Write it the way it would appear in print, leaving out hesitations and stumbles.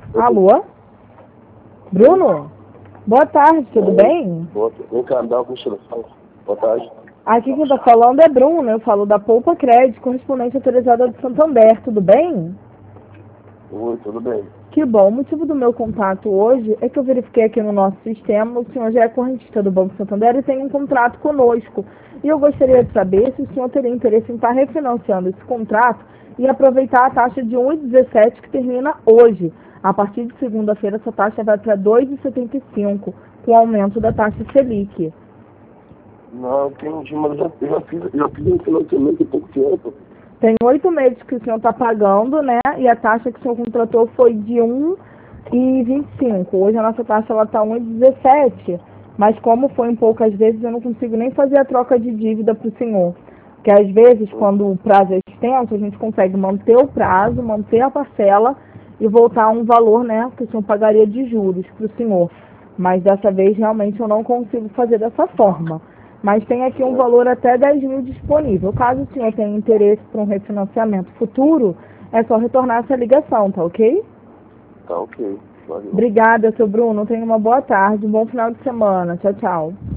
Alô? Bruno? Boa tarde, tudo bem? Vem cá, me dá uma constelação. Boa tarde. Aqui quem está falando é Bruno, eu falo da Poupa Crédito, correspondente autorizada do Santander, tudo bem? Oi, tudo bem? Que bom, o motivo do meu contato hoje é que eu verifiquei aqui no nosso sistema, o senhor já é correntista do Banco Santander e tem um contrato conosco. E eu gostaria de saber se o senhor teria interesse em estar refinanciando esse contrato e aproveitar a taxa de 1,17 que termina hoje. A partir de segunda-feira, essa taxa vai para 2,75, com o aumento da taxa Selic. Não, entendi, mas eu já fiz um financiamento há pouco tempo. Tem 8 meses que o senhor está pagando, né? E a taxa que o senhor contratou foi de 1,25. Hoje a nossa taxa está 1,17. Mas como foi em poucas vezes, eu não consigo nem fazer a troca de dívida para o senhor. Porque às vezes, quando o prazo é extenso, a gente consegue manter o prazo, manter a parcela e voltar a um valor, né, que o senhor pagaria de juros para o senhor. Mas dessa vez, realmente, eu não consigo fazer dessa forma. Mas tem aqui um valor até 10 mil disponível. Caso o senhor tenha interesse para um refinanciamento futuro, é só retornar essa ligação, tá ok? Tá ok, valeu. Obrigada, seu Bruno. Tenha uma boa tarde, um bom final de semana. Tchau, tchau.